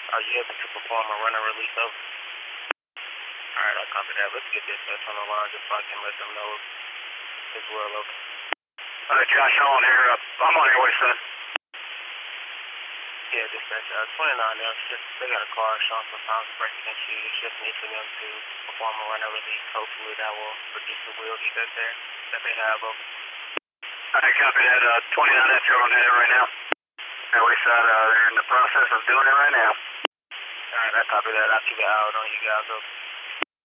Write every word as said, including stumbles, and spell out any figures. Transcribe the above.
Are you able to perform a runner release over? Alright, I'll copy that. Let's get this uh, on the line just so I can let them know as well, okay? Alright, Josh, I'm on here. Uh, I'm on your way, son. Yeah, dispatch. Uh, twenty-nine, they're just, they got a car showing some signs of breaking issues. It's just need for them to perform a runner release. Hopefully that will reduce the wheel heat that, there, that they have, over. Alright, copy that. Uh, twenty-nine, that's on that right now. And we said uh, they're in the process of doing it right now. Alright, I copy that. I'll keep an eye out on you guys, over.